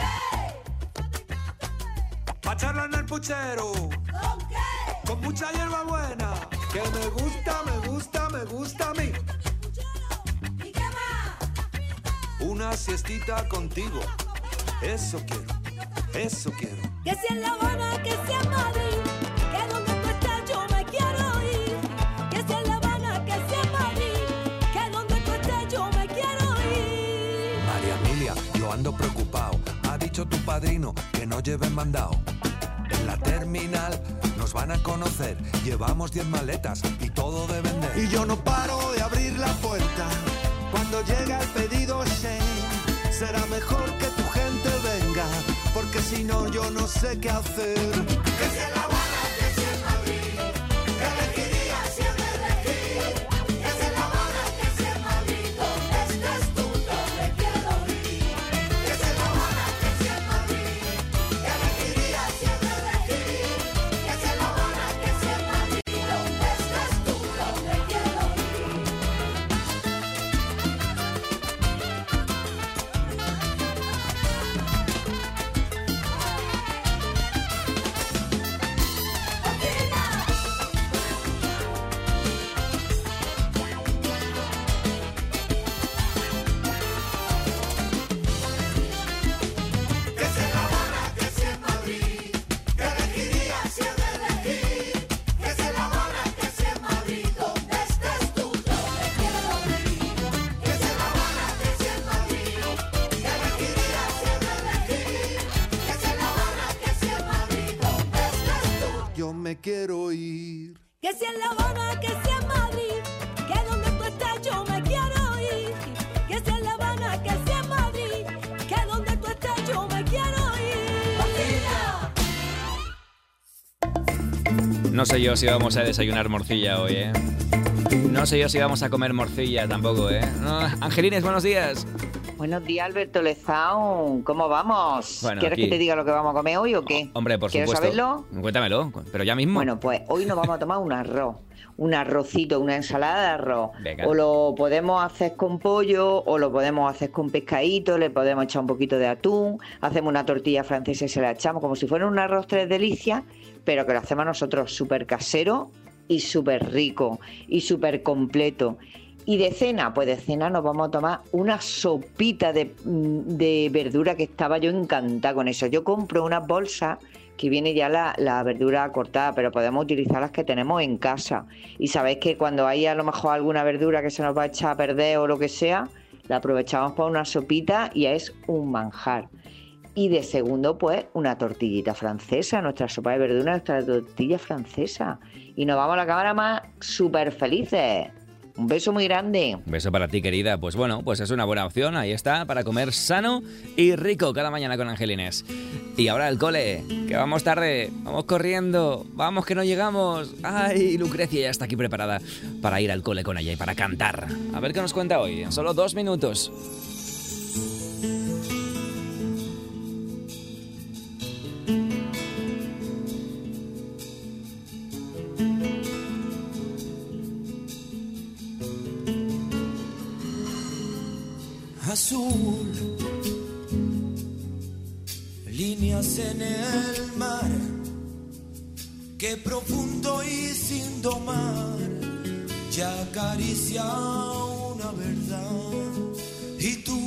[SPEAKER 14] Pa' echarla en el puchero.
[SPEAKER 5] ¿Con qué?
[SPEAKER 14] Con mucha hierba buena. Que me gusta, me gusta, me gusta a mí.
[SPEAKER 5] ¿Y qué más?
[SPEAKER 14] Una siestita contigo. Eso quiero, eso quiero.
[SPEAKER 5] Que sea en La Habana, que sea en Madrid, que donde tú estés yo me quiero ir. Que sea en La Habana, que sea en Madrid, que donde tú estés yo me quiero ir.
[SPEAKER 14] María Emilia, yo ando preocupado. Ha dicho tu padrino que no lleven mandado. En la terminal nos van a conocer. Llevamos diez maletas y todo de vender.
[SPEAKER 15] Y yo no paro de abrir la puerta. Cuando llega el pedido Shane, será mejor que tu gente venga, porque si no yo no sé qué hacer.
[SPEAKER 5] Que sea en La Habana, que sea en Madrid, te elegiría si he de elegir. Que sea en La Habana, que sea en Madrid, donde estés tú, donde quiero ir. Que sea en La Habana, que sea en Madrid, te elegiría si he de elegir. Que sea en La Habana, que sea en Madrid, donde estés tú, donde quiero ir. Que sea en La Habana, que sea en Madrid, te elegiría si he de elegir. Que sea en La Habana, que sea en Madrid, donde estés tú, donde quiero ir. Que sea en La Habana, que sea en Madrid, te elegiría si he de elegir. Que sea en La Habana, que sea en Madrid, donde estés tú.
[SPEAKER 15] Yo me quiero ir.
[SPEAKER 5] Que sea en La Habana, que sea en Madrid, que donde tú estés yo me quiero ir. Que sea en La Habana, que sea en Madrid, que donde tú estés yo me quiero ir.
[SPEAKER 1] No sé yo si vamos a desayunar morcilla hoy, ¿eh? No sé yo si vamos a comer morcilla tampoco, ¿eh? No, Angelines, buenos días.
[SPEAKER 16] Buenos días, Alberto Lezao. ¿Cómo vamos?
[SPEAKER 1] Bueno,
[SPEAKER 16] ¿Quieres
[SPEAKER 1] aquí.
[SPEAKER 16] que te diga lo que vamos a comer hoy o qué?
[SPEAKER 1] Hombre, por
[SPEAKER 16] ¿Quieres
[SPEAKER 1] supuesto.
[SPEAKER 16] saberlo?
[SPEAKER 1] Cuéntamelo, pero ya mismo.
[SPEAKER 16] Bueno, pues hoy nos vamos a tomar un arroz. Un arrocito, una ensalada de arroz.
[SPEAKER 1] Venga.
[SPEAKER 16] O lo podemos hacer con pollo, o lo podemos hacer con pescadito, le podemos echar un poquito de atún, hacemos una tortilla francesa y se la echamos como si fuera un arroz tres delicias, pero que lo hacemos nosotros súper casero y súper rico y súper completo. Y de cena, pues de cena nos vamos a tomar una sopita de, de verdura, que estaba yo encantada con eso. Yo compro unas bolsas que viene ya la, la verdura cortada, pero podemos utilizar las que tenemos en casa. Y sabéis que cuando hay a lo mejor alguna verdura que se nos va a echar a perder o lo que sea, la aprovechamos para una sopita y es un manjar. Y de segundo, pues, una tortillita francesa, nuestra sopa de verdura, nuestra tortilla francesa. Y nos vamos a la cámara más súper felices. Un beso muy grande.
[SPEAKER 1] Un beso para ti, querida. Pues bueno, pues es una buena opción. Ahí está, para comer sano y rico cada mañana con Angelines. Y ahora al cole, que vamos tarde. Vamos corriendo. Vamos, que no llegamos. Ay, Lucrecia ya está aquí preparada para ir al cole con ella y para cantar. A ver qué nos cuenta hoy. En solo dos minutos.
[SPEAKER 9] Azul, líneas en el mar, qué profundo y sin domar, ya acaricia una verdad. Y tú,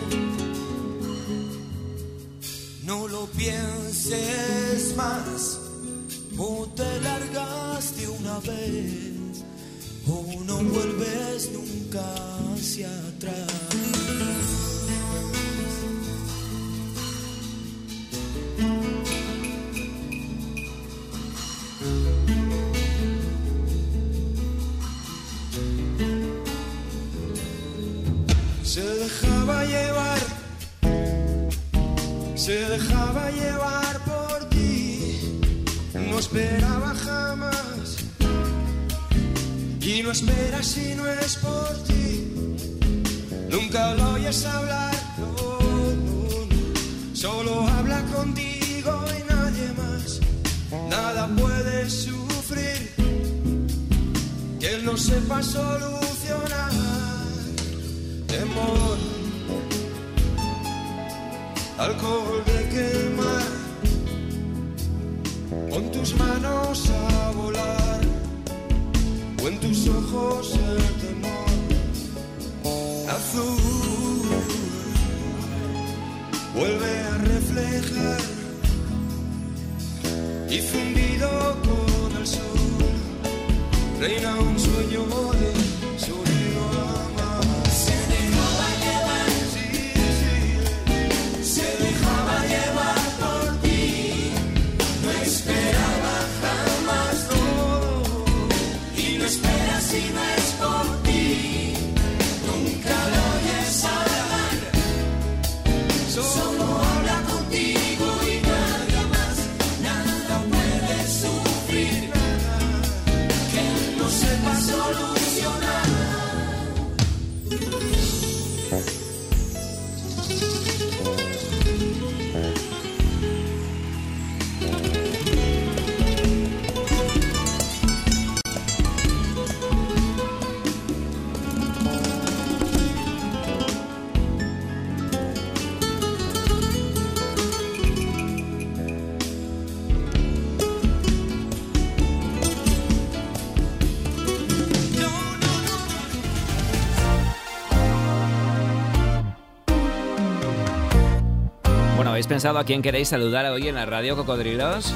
[SPEAKER 9] no lo pienses más, o te largas de una vez, o no vuelves nunca hacia atrás.
[SPEAKER 5] esperas si no es por ti. Nunca lo oyes hablar, no, no, no. Solo habla contigo y nadie más. Nada puede sufrir que él no sepa solucionar. Temor, alcohol de quemar, pon tus manos a volar, o en tus ojos el temor. Azul, vuelve a reflejar, y fundido con el sol, reina un sueño de sonido amar. Se dejaba llevar, sí, sí, se dejaba llevar por ti, no esperaba jamás, no, y no espera si no es por ti, nunca lo oyes hablar, solo habla contigo y nadie más, nada puede sufrir que él no sepa solucionar.
[SPEAKER 1] Bueno, ¿habéis pensado a quién queréis saludar hoy en la radio, cocodrilos?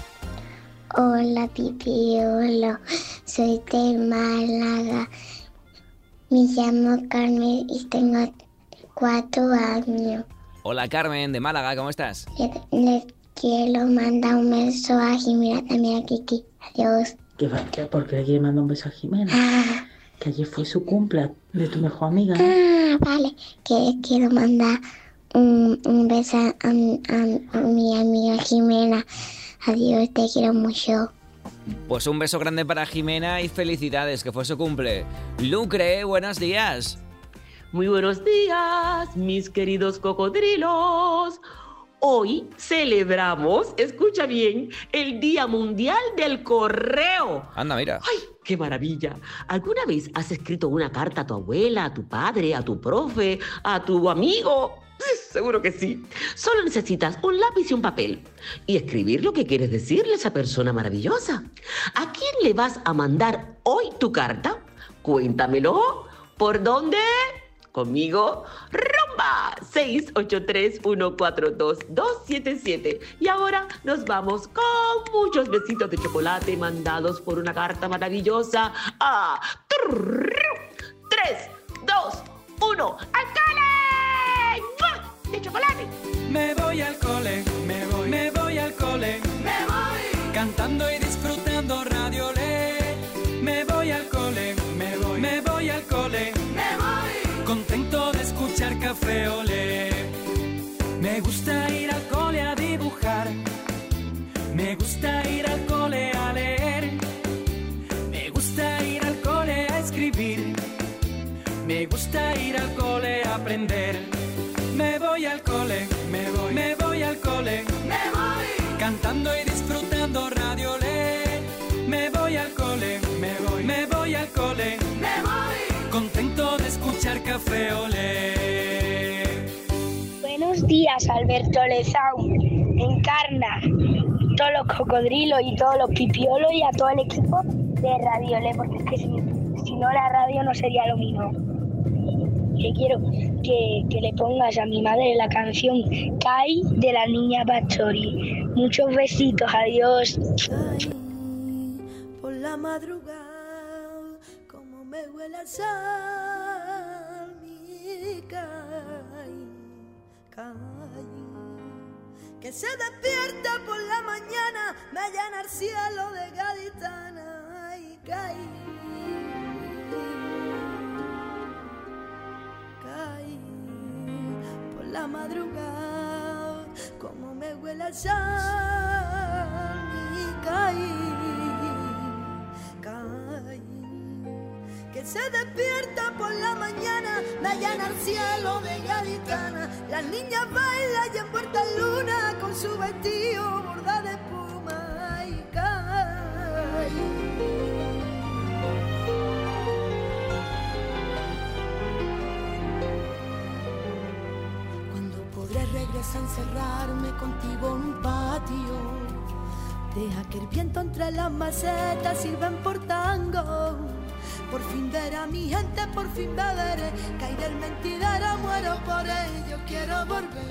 [SPEAKER 17] Hola, Pipiolo. Soy de Málaga. Me llamo Carmen y tengo cuatro años.
[SPEAKER 1] Hola, Carmen, de Málaga, ¿cómo estás?
[SPEAKER 17] Le, le quiero mandar un beso a Jimena, también a Kiki. Adiós.
[SPEAKER 18] ¿Qué va? ¿Qué? ¿Por qué le quiere mandar un beso a Jimena?
[SPEAKER 17] Ah,
[SPEAKER 18] Que ayer fue su cumple de tu mejor amiga.
[SPEAKER 17] ah vale. Que quiero mandar un, un beso a, a, a mi amiga Jimena. Adiós, te quiero mucho.
[SPEAKER 1] Pues un beso grande para Jimena y felicidades, que fue su cumple. Lucre, buenos días.
[SPEAKER 19] Muy buenos días, mis queridos cocodrilos. Hoy celebramos, escucha bien, el Día Mundial del Correo.
[SPEAKER 1] Anda, mira.
[SPEAKER 19] ¡Ay, qué maravilla! ¿Alguna vez has escrito una carta a tu abuela, a tu padre, a tu profe, a tu amigo? Seguro que sí. Solo necesitas un lápiz y un papel y escribir lo que quieres decirle a esa persona maravillosa. ¿A quién le vas a mandar hoy tu carta? Cuéntamelo. ¿Por dónde? Conmigo, rumba seis ocho tres, uno cuatro dos, dos siete siete. Y ahora nos vamos con muchos besitos de chocolate mandados por una carta maravillosa a tres, dos, uno, ¡al cole! ¡Mua! De chocolate.
[SPEAKER 5] Me voy al cole, me voy, me voy al cole, me voy, cantando y disfrutando Radio Le. Me voy al cole, me voy, me voy al cole, me voy, contento de escuchar Café Olé. Me gusta ir al cole a dibujar, me gusta ir al cole a leer, me gusta ir al cole a escribir, me gusta ir al cole a aprender. Me voy al cole, me voy, me voy al cole, me voy, cantando y disfrutando Radio Le. Me voy al cole, me voy, me voy al cole, me voy, contento de escuchar Café Olé.
[SPEAKER 20] Buenos días, Alberto Lezaun. Encarna todos los cocodrilos y todos los pipiolos y a todo el equipo de Radio Le, porque es que si, si no la radio no sería lo mismo. Que quiero que, que le pongas a mi madre la canción Kai de la niña Pastori. Muchos besitos, adiós.
[SPEAKER 9] Caí por la madrugada, como me huele el sal, mi caí, caí. Que se despierta por la mañana, me llena el cielo de gaditana y caí. Caí por la madrugada, como me huele el sal y caí, caí. que se despierta por la mañana, me allana el cielo de gaditana. Las niñas bailan y envuelta en luna con su vestido bordado de espuma y cae. Cuando podré regresar a encerrarme contigo en un patio, deja que el viento entre las macetas sirvan por tango. Por fin ver a mi gente, por fin beberé. Caí del mentidero, muero por ello, quiero volver.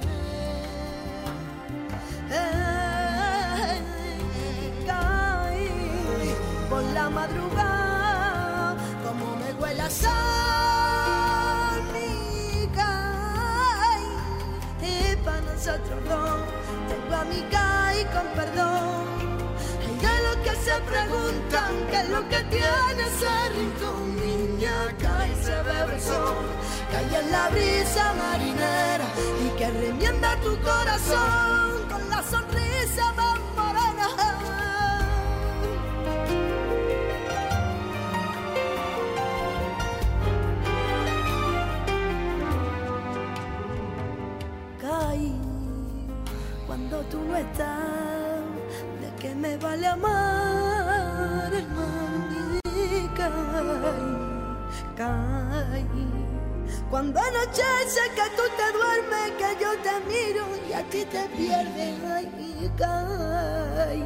[SPEAKER 9] Eh, caí por la madrugada, como me huele a sal, mi caí. Y para nosotros dos, tengo a mi caí con perdón. Que se preguntan qué es lo que tiene ese rincón. Niña, cae y se bebe el sol, cae en la brisa marinera y que remienda tu corazón con la sonrisa más morena. Caí cuando tú no estás. Que me vale amar, hermano, y cae, cae. Cuando anochece que tú te duermes, que yo te miro y a ti te pierdes, ay, cae.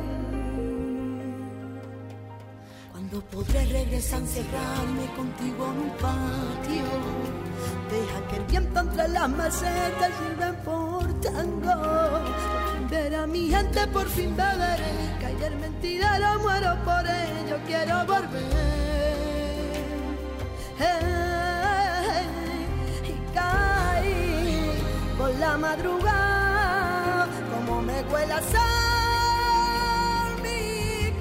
[SPEAKER 9] Cuando podré regresar a encerrarme contigo en un patio, deja que el viento entre las macetas sirva por tango. Ver a mi gente, por fin beberé. Caer mentidero, muero por ello, quiero volver. Hey, y caí por la madrugada, como me huele a sal, mi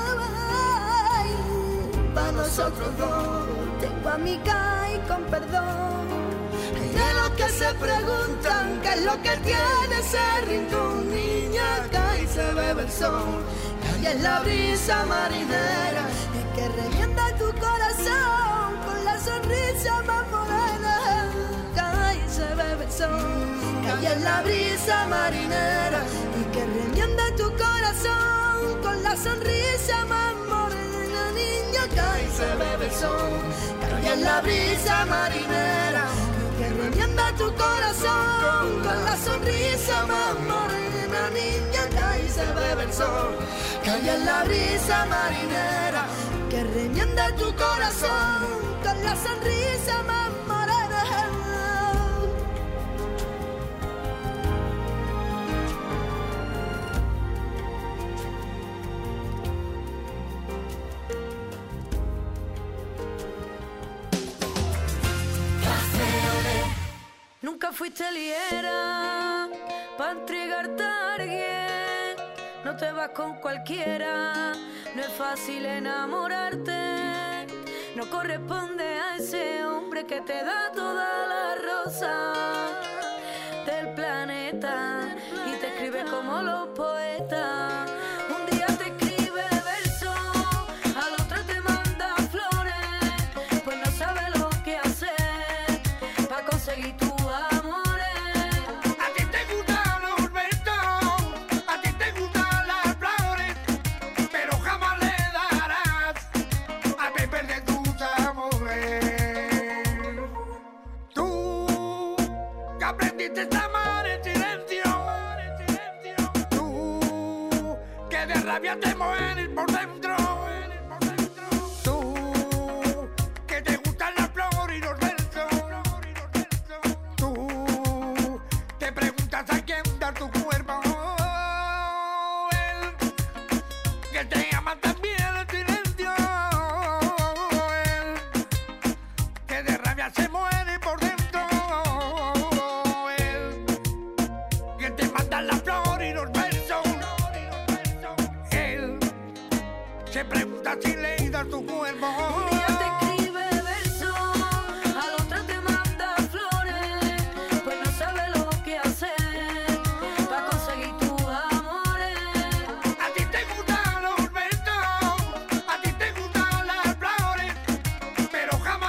[SPEAKER 9] caballo. Pa' nosotros dos, tengo a mi caí con perdón. De los que se preguntan qué es lo que tiene ese rincón. Niña, cae y se bebe el sol, cae en la brisa marinera y que revienta tu corazón con la sonrisa más morena. Cae y se bebe el sol, cae en la brisa marinera y que revienta tu corazón con la sonrisa más morena. Niña, cae y se bebe el sol, cae en la brisa marinera que remienda tu corazón con la sonrisa más morena. Niña, cae y se bebe el sol, cae en la brisa marinera que remienda tu corazón con la sonrisa más morena. Nunca fuiste liera pa' entregarte a alguien, no te vas con cualquiera, no es fácil enamorarte, no corresponde a ese hombre que te da toda la rosa del planeta y te escribe como los poetas. Un día te escribe versos, al otro te manda flores, pues no sabe lo que hacer pa' conseguir tu
[SPEAKER 14] rabia te mueres por dentro. Tú, que te gustan las flores y los versos. Tú, te preguntas a quién dar tu cuerpo. Él, que te ama también el silencio. Él, que de rabia se muere por dentro. Él, que te manda las flores y los versos. Se pregunta si le das tu cuerpo.
[SPEAKER 9] Un día te escribe versos, al otro te manda flores, pues no sabe lo que hacer para conseguir tus amores.
[SPEAKER 14] A ti te gustan los versos, a ti te gustan las flores, pero jamás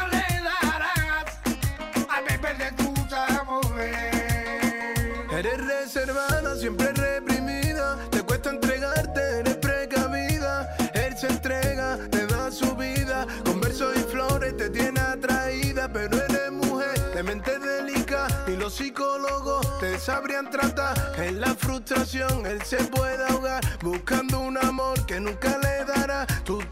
[SPEAKER 21] psicólogos te sabrían tratar. En la frustración él se puede ahogar, buscando un amor que nunca le dará. Tú